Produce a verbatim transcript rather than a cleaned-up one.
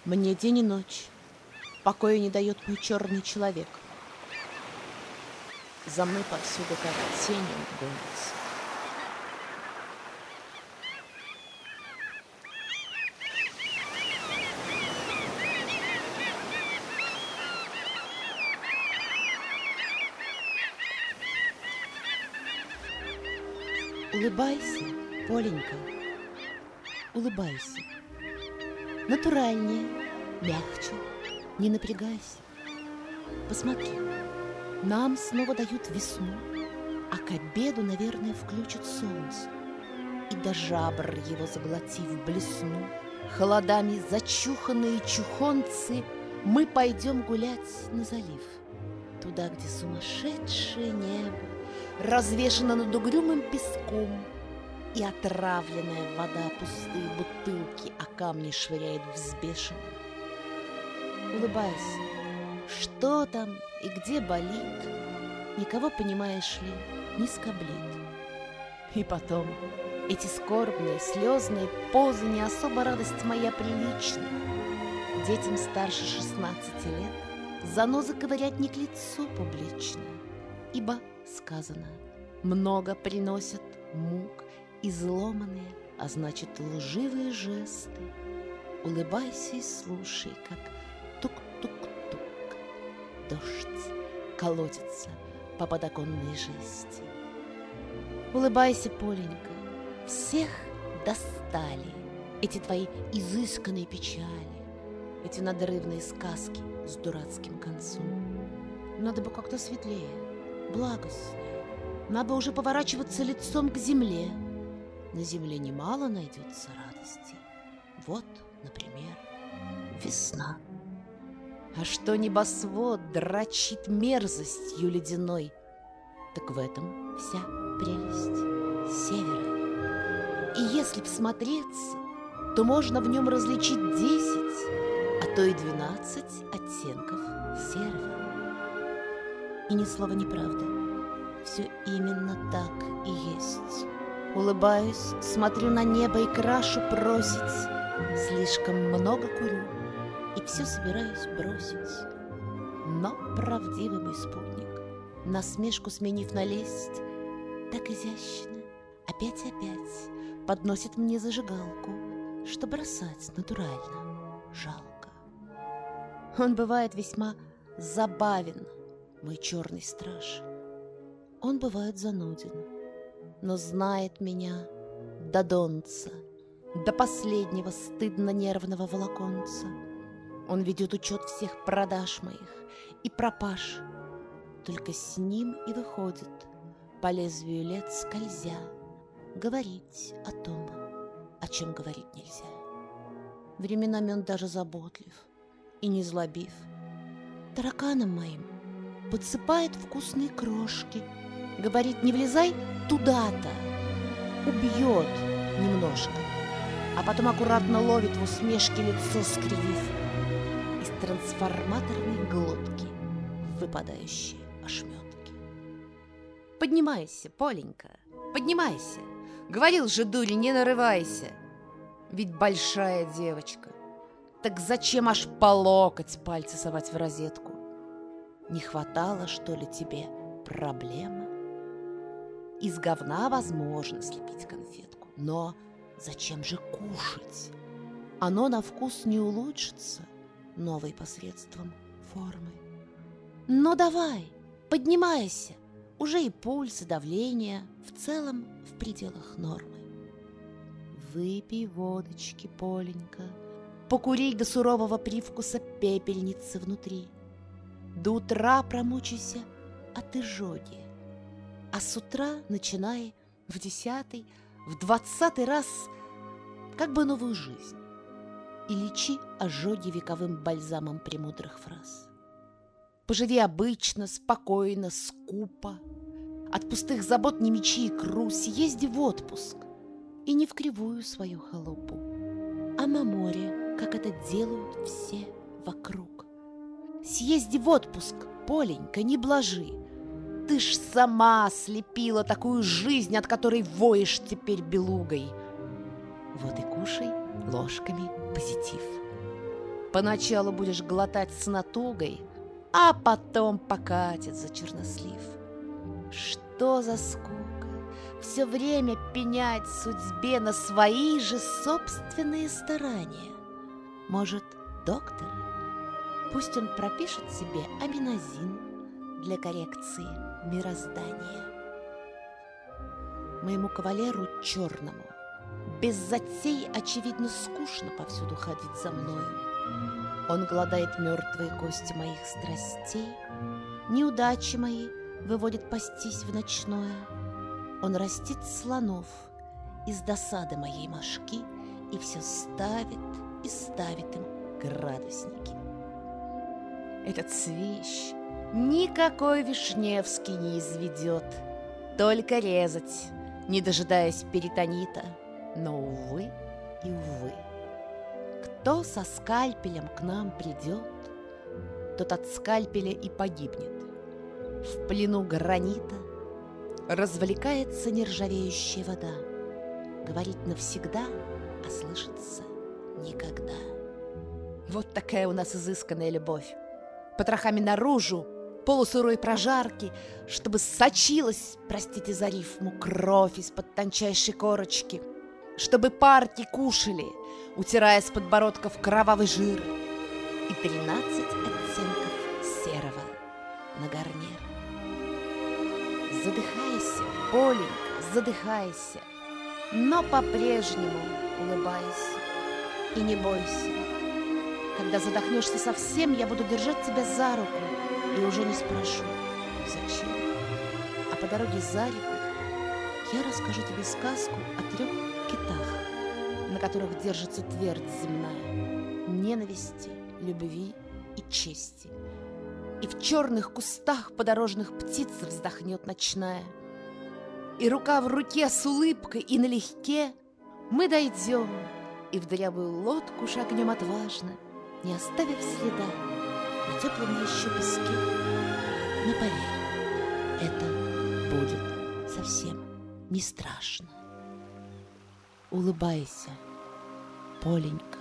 Мне день и ночь покоя не дает мой черный человек. За мной повсюду, как тень, он гонится. Улыбайся, Поленька, улыбайся. Натуральнее, мягче, не напрягайся. Посмотри, нам снова дают весну, а к обеду, наверное, включат солнце. И до жабр его заглотив блесну, холодами зачуханные чухонцы, мы пойдем гулять на залив. Туда, где сумасшедшее небо развешено над угрюмым песком, и отравленная вода пустые бутылки о камни швыряет взбешенно. Улыбайся. Что там и где болит, никого, понимаешь ли, не скоблит. И потом, эти скорбные, слезные позы не особо радость моя прилична. Детям старше шестнадцати лет занозы ковырять не к лицу публично, ибо сказано, много приносят мук изломанные, а значит лживые жесты. Улыбайся и слушай, как тук-тук-тук дождь колотится по подоконной жести. Улыбайся, Поленька, всех достали эти твои изысканные печали, эти надрывные сказки с дурацким концом. Надо бы как-то светлее, благостнее. Надо уже поворачиваться лицом к земле. На земле немало найдется радости. Вот, например, весна. А что небосвод дрочит мерзостью ледяной, так в этом вся прелесть севера. И если всмотреться, то можно в нем различить десять, а то и двенадцать оттенков серого. И ни слова неправда. Все именно так и есть. Улыбаюсь, смотрю на небо и крашу просить. Слишком много курю и все собираюсь бросить. Но правдивый мой спутник, насмешку сменив на лесть, так изящно, опять-опять подносит мне зажигалку, что бросать натурально жалко. Он бывает весьма забавен, мой черный страж. Он бывает зануден, но знает меня до донца, до последнего стыдно-нервного волоконца. Он ведет учет всех продаж моих и пропаж. Только с ним и выходит, по лезвию лет скользя, говорить о том, о чем говорить нельзя. Временами он даже заботлив и не злобив. Тараканам моим подсыпает вкусные крошки, говорит, не влезай туда-то, убьет немножко, а потом аккуратно ловит в усмешке лицо, скривив, из трансформаторной глотки выпадающие ошметки. Поднимайся, Поленька, поднимайся. Говорил же, дури, не нарывайся. Ведь большая девочка. Так зачем аж по локоть пальцы совать в розетку? Не хватало, что ли, тебе проблемы? Из говна возможно слепить конфетку, но зачем же кушать? Оно на вкус не улучшится новой посредством формы. Но давай, поднимайся, уже и пульс, и давление в целом в пределах нормы. Выпей водочки, Поленька, покури до сурового привкуса пепельницы внутри. До утра промучайся от изжоги, а с утра начинай в десятый, в двадцатый раз как бы новую жизнь и лечи ожоги вековым бальзамом премудрых фраз. Поживи обычно, спокойно, скупо, от пустых забот не мечи икру, съезди в отпуск и не в кривую свою халупу, а на море, как это делают все вокруг. Съезди в отпуск, Поленька, не блажи. Ты ж сама слепила такую жизнь, от которой воешь теперь белугой. Вот и кушай ложками позитив. Поначалу будешь глотать с натугой, а потом покатит за чернослив. Что за скука! Все время пенять судьбе на свои же собственные старания. Может, доктор? Пусть он пропишет себе аминозин для коррекции мироздания. Моему кавалеру черному без затей, очевидно, скучно повсюду ходить за мною. Он гладает мертвые кости моих страстей, неудачи мои выводит пастись в ночное. Он растит слонов из досады моей мошки и все ставит и ставит им градусники. Этот свищ никакой Вишневский не изведет, только резать, не дожидаясь перитонита. Но, увы и увы, кто со скальпелем к нам придет, тот от скальпеля и погибнет. В плену гранита развлекается нержавеющая вода. Говорит навсегда, а слышится никогда. Вот такая у нас изысканная любовь. Потрохами наружу, полусырой прожарки, чтобы сочилась, простите за рифму, кровь из-под тончайшей корочки, чтобы парки кушали, утирая с подбородков кровавый жир, и тринадцать оттенков серого на гарнир. Задыхайся, Поленька, задыхайся, но по-прежнему улыбайся и не бойся. Когда задохнешься совсем, я буду держать тебя за руку и уже не спрошу, зачем. А по дороге за реку я расскажу тебе сказку о трех китах, на которых держится твердь земная, ненависти, любви и чести. И в черных кустах подорожных птиц вздохнет ночная. И рука в руке с улыбкой и налегке мы дойдем и в дырявую лодку шагнем отважно, не оставив следа на теплом еще песке. Но поверь, это будет совсем не страшно. Улыбайся, Поленька.